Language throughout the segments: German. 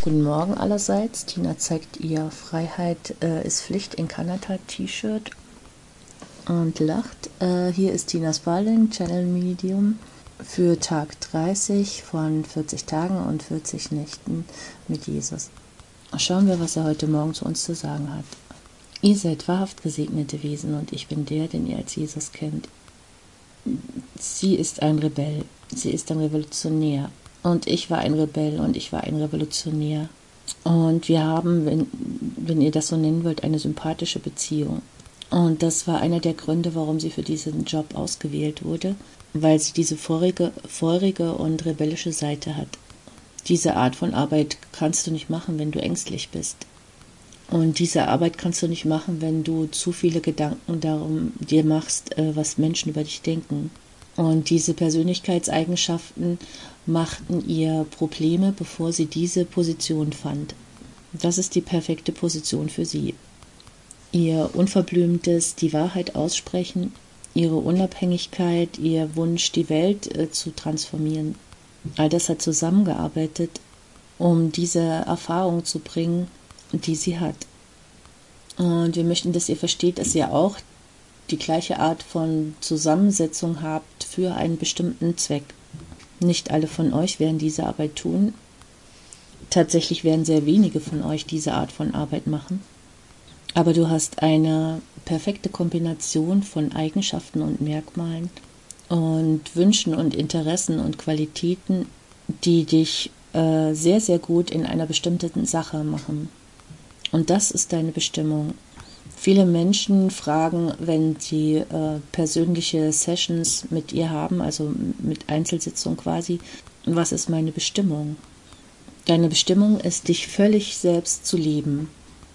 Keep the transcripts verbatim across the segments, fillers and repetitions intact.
Guten Morgen allerseits. Tina zeigt ihr Freiheit äh, ist Pflicht in Kanada-T-Shirt und lacht. Äh, hier ist Tinas Balling, Channel Medium, für Tag dreißig von vierzig Tagen und vierzig Nächten mit Jesus. Schauen wir, was er heute Morgen zu uns zu sagen hat. Ihr seid wahrhaft gesegnete Wesen und ich bin der, den ihr als Jesus kennt. Sie ist ein Rebell, sie ist ein Revolutionär. Und ich war ein Rebell und ich war ein Revolutionär. Und wir haben, wenn, wenn ihr das so nennen wollt, eine sympathische Beziehung. Und das war einer der Gründe, warum sie für diesen Job ausgewählt wurde, weil sie diese feurige, feurige und rebellische Seite hat. Diese Art von Arbeit kannst du nicht machen, wenn du ängstlich bist. Und diese Arbeit kannst du nicht machen, wenn du zu viele Gedanken darum dir machst, was Menschen über dich denken. Und diese Persönlichkeitseigenschaften machten ihr Probleme, bevor sie diese Position fand. Das ist die perfekte Position für sie. Ihr unverblümtes die Wahrheit aussprechen, ihre Unabhängigkeit, ihr Wunsch, die Welt äh, zu transformieren. All das hat zusammengearbeitet, um diese Erfahrung zu bringen, die sie hat. Und wir möchten, dass ihr versteht, dass ihr auch die gleiche Art von Zusammensetzung habt für einen bestimmten Zweck. Nicht alle von euch werden diese Arbeit tun. Tatsächlich werden sehr wenige von euch diese Art von Arbeit machen. Aber du hast eine perfekte Kombination von Eigenschaften und Merkmalen und Wünschen und Interessen und Qualitäten, die dich äh, sehr, sehr gut in einer bestimmten Sache machen. Und das ist deine Bestimmung. Viele Menschen fragen, wenn sie äh, persönliche Sessions mit ihr haben, also mit Einzelsitzung quasi, was ist meine Bestimmung? Deine Bestimmung ist, dich völlig selbst zu lieben.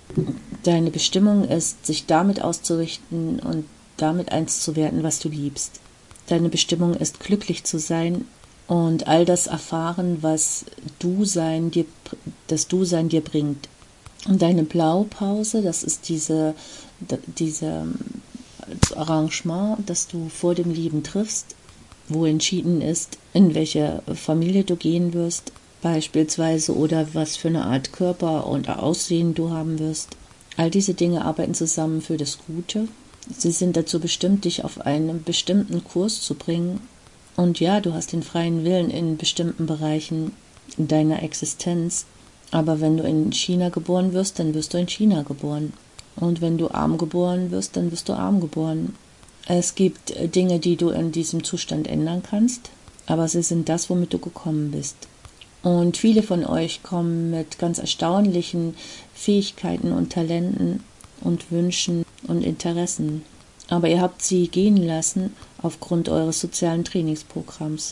Deine Bestimmung ist, sich damit auszurichten und damit eins zu werden, was du liebst. Deine Bestimmung ist, glücklich zu sein und all das erfahren, was Du-Sein dir, das Du-Sein dir bringt. Und deine Blaupause, das ist diese, diese Arrangement, das du vor dem Lieben triffst, wo entschieden ist, in welche Familie du gehen wirst, beispielsweise, oder was für eine Art Körper und Aussehen du haben wirst. All diese Dinge arbeiten zusammen für das Gute. Sie sind dazu bestimmt, dich auf einen bestimmten Kurs zu bringen. Und ja, du hast den freien Willen in bestimmten Bereichen deiner Existenz. Aber wenn du in China geboren wirst, dann wirst du in China geboren. Und wenn du arm geboren wirst, dann wirst du arm geboren. Es gibt Dinge, die du in diesem Zustand ändern kannst, aber sie sind das, womit du gekommen bist. Und viele von euch kommen mit ganz erstaunlichen Fähigkeiten und Talenten und Wünschen und Interessen. Aber ihr habt sie gehen lassen aufgrund eures sozialen Trainingsprogramms.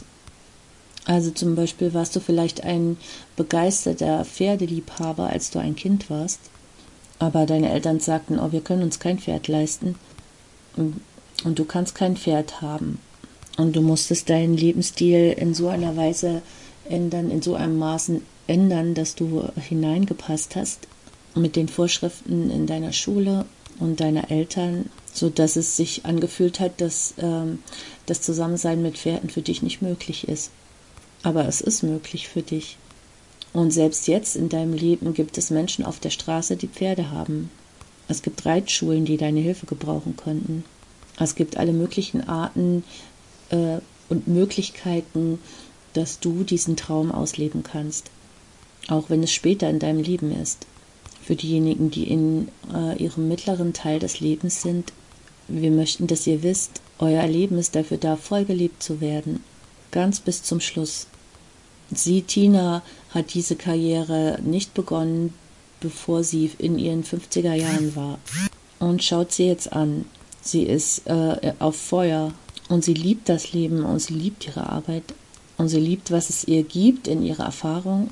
Also zum Beispiel warst du vielleicht ein begeisterter Pferdeliebhaber, als du ein Kind warst, aber deine Eltern sagten, oh, wir können uns kein Pferd leisten und, und du kannst kein Pferd haben. Und du musstest deinen Lebensstil in so einer Weise ändern, in so einem Maßen ändern, dass du hineingepasst hast mit den Vorschriften in deiner Schule und deiner Eltern, sodass es sich angefühlt hat, dass ähm, das Zusammensein mit Pferden für dich nicht möglich ist. Aber es ist möglich für dich. Und selbst jetzt in deinem Leben gibt es Menschen auf der Straße, die Pferde haben. Es gibt Reitschulen, die deine Hilfe gebrauchen könnten. Es gibt alle möglichen Arten äh, und Möglichkeiten, dass du diesen Traum ausleben kannst. Auch wenn es später in deinem Leben ist. Für diejenigen, die in äh, ihrem mittleren Teil des Lebens sind, wir möchten, dass ihr wisst, euer Leben ist dafür da, voll gelebt zu werden. Ganz bis zum Schluss. Sie, Tina, hat diese Karriere nicht begonnen, bevor sie in ihren fünfziger Jahren war. Und schaut sie jetzt an. Sie ist äh, auf Feuer und sie liebt das Leben und sie liebt ihre Arbeit und sie liebt, was es ihr gibt in ihrer Erfahrung.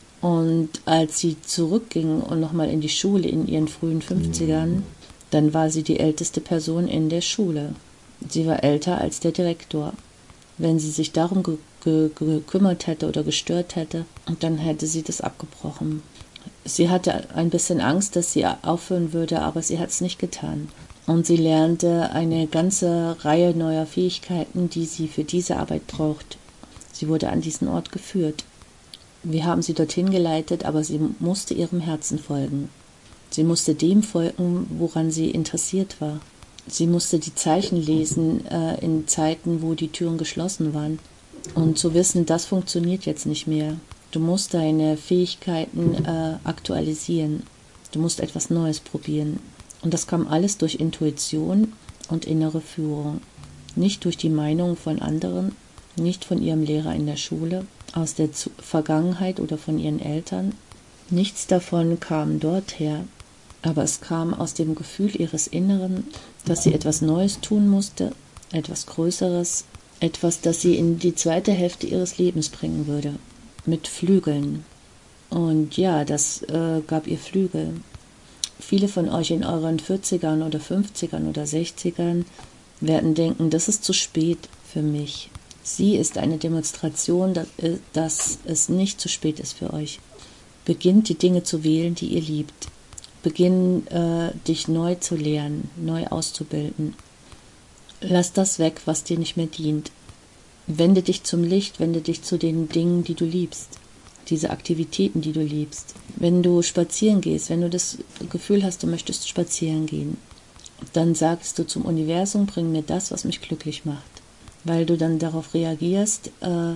Und als sie zurückging und nochmal in die Schule in ihren frühen fünfzigern, dann war sie die älteste Person in der Schule. Sie war älter als der Direktor. Wenn sie sich darum ge- ge- gekümmert hätte oder gestört hätte, dann hätte sie das abgebrochen. Sie hatte ein bisschen Angst, dass sie aufhören würde, aber sie hat es nicht getan. Und sie lernte eine ganze Reihe neuer Fähigkeiten, die sie für diese Arbeit braucht. Sie wurde an diesen Ort geführt. Wir haben sie dorthin geleitet, aber sie musste ihrem Herzen folgen. Sie musste dem folgen, woran sie interessiert war. Sie musste die Zeichen lesen äh, in Zeiten, wo die Türen geschlossen waren. Und zu wissen, das funktioniert jetzt nicht mehr. Du musst deine Fähigkeiten äh, aktualisieren. Du musst etwas Neues probieren. Und das kam alles durch Intuition und innere Führung. Nicht durch die Meinung von anderen, nicht von ihrem Lehrer in der Schule, aus der Vergangenheit oder von ihren Eltern. Nichts davon kam dorther, aber es kam aus dem Gefühl ihres Inneren, dass sie etwas Neues tun musste, etwas Größeres, etwas, das sie in die zweite Hälfte ihres Lebens bringen würde, mit Flügeln. Und ja, das äh, gab ihr Flügel. Viele von euch in euren vierzigern oder fünfzigern oder sechzigern werden denken, das ist zu spät für mich. Sie ist eine Demonstration, dass, dass es nicht zu spät ist für euch. Beginnt die Dinge zu wählen, die ihr liebt. Beginn äh, dich neu zu lernen, neu auszubilden. Lass das weg, was dir nicht mehr dient. Wende dich zum Licht, wende dich zu den Dingen, die du liebst. Diese Aktivitäten, die du liebst. Wenn du spazieren gehst, wenn du das Gefühl hast, du möchtest spazieren gehen, dann sagst du zum Universum, bring mir das, was mich glücklich macht. Weil du dann darauf reagierst,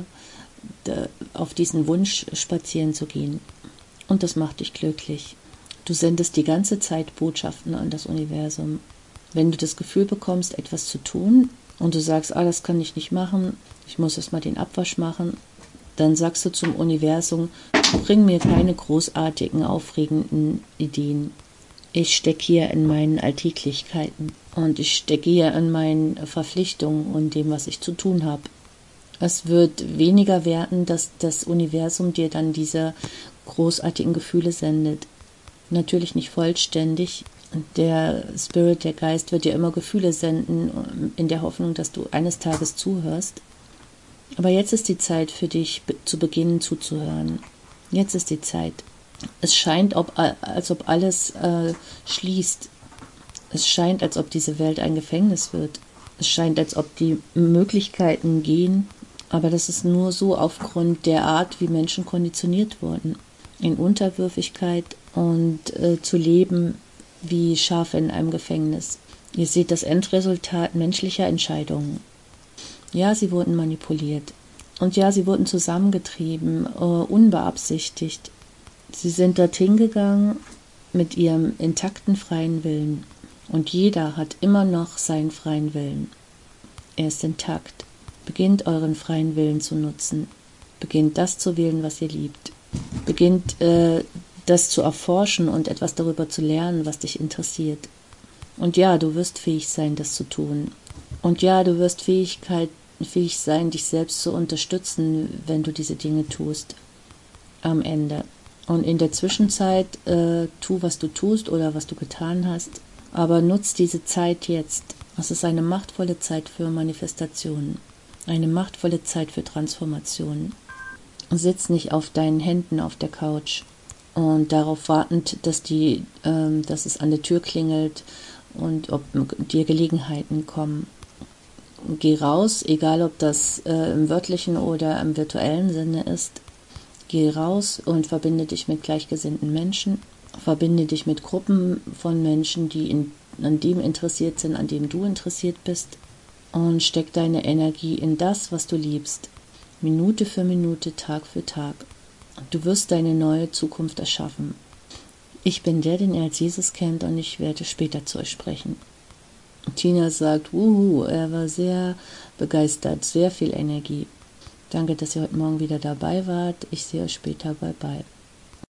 äh, auf diesen Wunsch, spazieren zu gehen. Und das macht dich glücklich. Du sendest die ganze Zeit Botschaften an das Universum. Wenn du das Gefühl bekommst, etwas zu tun und du sagst, ah, das kann ich nicht machen, ich muss erst mal den Abwasch machen, dann sagst du zum Universum, bring mir keine großartigen, aufregenden Ideen. Ich stecke hier in meinen Alltäglichkeiten und ich stecke hier in meinen Verpflichtungen und dem, was ich zu tun habe. Es wird weniger werden, dass das Universum dir dann diese großartigen Gefühle sendet. Natürlich nicht vollständig. Der Spirit, der Geist wird dir immer Gefühle senden, in der Hoffnung, dass du eines Tages zuhörst. Aber jetzt ist die Zeit für dich, zu beginnen zuzuhören. Jetzt ist die Zeit. Es scheint, ob, als ob alles äh, schließt. Es scheint, als ob diese Welt ein Gefängnis wird. Es scheint, als ob die Möglichkeiten gehen, aber das ist nur so aufgrund der Art, wie Menschen konditioniert wurden. In Unterwürfigkeit und äh, zu leben wie Schafe in einem Gefängnis. Ihr seht das Endresultat menschlicher Entscheidungen. Ja, sie wurden manipuliert. Und ja, sie wurden zusammengetrieben, äh, unbeabsichtigt. Sie sind dorthin gegangen mit ihrem intakten freien Willen. Und jeder hat immer noch seinen freien Willen. Er ist intakt. Beginnt euren freien Willen zu nutzen. Beginnt das zu wählen, was ihr liebt. Beginnt äh, das zu erforschen und etwas darüber zu lernen, was dich interessiert. Und ja, du wirst fähig sein, das zu tun. Und ja, du wirst Fähigkeit, fähig sein, dich selbst zu unterstützen, wenn du diese Dinge tust. Am Ende. Und in der Zwischenzeit äh, tu, was du tust oder was du getan hast. Aber nutz diese Zeit jetzt. Es ist eine machtvolle Zeit für Manifestationen. Eine machtvolle Zeit für Transformationen. Sitz nicht auf deinen Händen auf der Couch und darauf wartend, dass, die, ähm, dass es an der Tür klingelt und ob dir Gelegenheiten kommen. Geh raus, egal ob das äh, im wörtlichen oder im virtuellen Sinne ist. Geh raus und verbinde dich mit gleichgesinnten Menschen. Verbinde dich mit Gruppen von Menschen, die in, an dem interessiert sind, an dem du interessiert bist. Und steck deine Energie in das, was du liebst. Minute für Minute, Tag für Tag. Du wirst deine neue Zukunft erschaffen. Ich bin der, den ihr als Jesus kennt, und ich werde später zu euch sprechen. Tina sagt, wuhu, er war sehr begeistert, sehr viel Energie. Danke, dass ihr heute Morgen wieder dabei wart. Ich sehe euch später. Bye bye.